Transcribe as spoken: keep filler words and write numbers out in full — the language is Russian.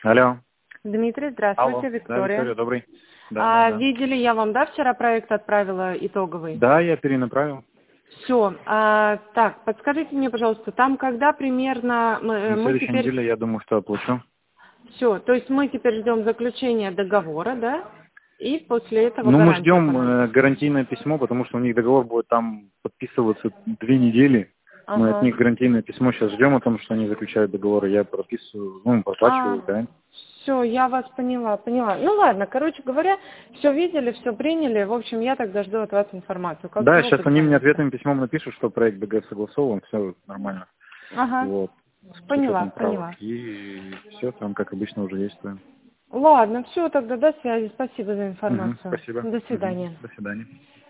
Алло. Дмитрий, Алло. здравствуйте, Да, Виктория. Виктория, добрый. Да, А, да, да. видели, я вам, да, вчера проект отправила итоговый? Да, я перенаправил. Все. А, так, подскажите мне, пожалуйста, там когда примерно мы, э, На мы следующей теперь... неделе, я думаю, что оплачу. Все, то есть мы теперь ждем заключения договора, да? И после этого Ну, мы гарантия ждем э, понадобится. гарантийное письмо, потому что у них договор будет там подписываться две недели. Мы от Ага. них гарантийное письмо сейчас ждем о том, что они заключают договор, и я прописываю, ну, А, проплачиваю, да. все, я вас поняла, поняла. Ну ладно, короче говоря, все видели, все приняли. В общем, я тогда жду от вас информацию. Как Да, срок сейчас они мне звоните. ответным письмом напишут, что проект БГ согласован, все нормально. Ага. Вот. С Поняла, учетом правок. поняла. И все там, как обычно, уже действуем. Ладно, все, тогда до связи. Спасибо за Угу, информацию. спасибо. До Угу, свидания. до свидания.